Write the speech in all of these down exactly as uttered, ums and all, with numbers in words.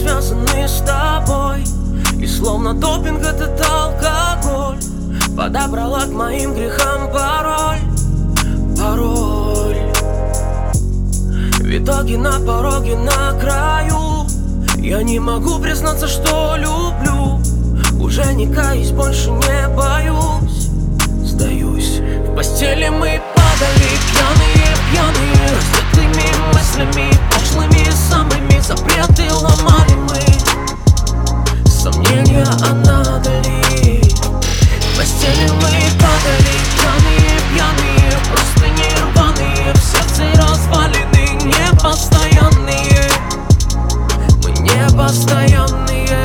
связаны с тобой. И словно допинг этот алкоголь подобрала к моим грехам пароль, пароль. В итоге на пороге, на краю я не могу признаться, что люблю. Уже не каюсь, больше не боюсь, сдаюсь. В постели мы падали, пьяные, пьяные, раздетыми мыслями, пошлыми самыми. Запреты ломали мы, сомнения отдали. В постели мы падали, пьяные, пьяные, просто не рваные, в сердце развалины, непостоянные. Мы непостоянные.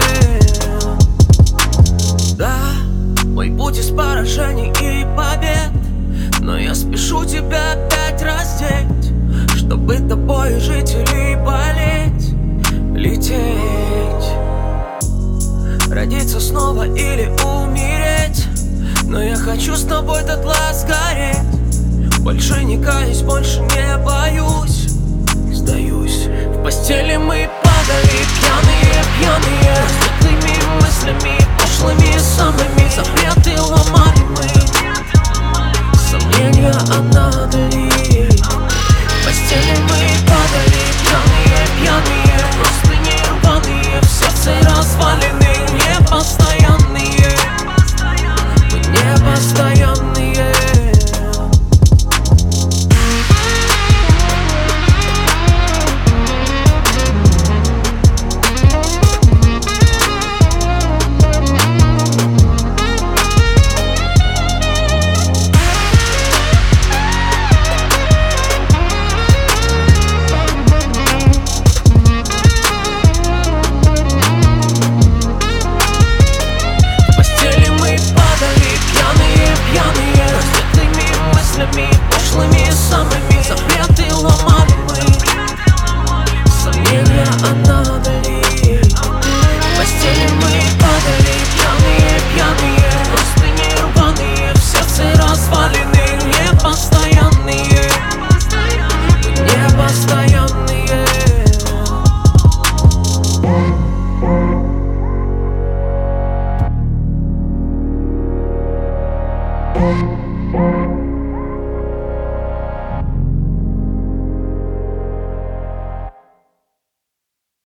Да, мой путь из поражений и побед, но я спешу тебя опять раздеть, чтобы тобой жить или болеть, лететь, родиться снова или умереть. Но я хочу с тобой дотла сгореть. Больше не каюсь, больше не боюсь, сдаюсь. В постели мы падали,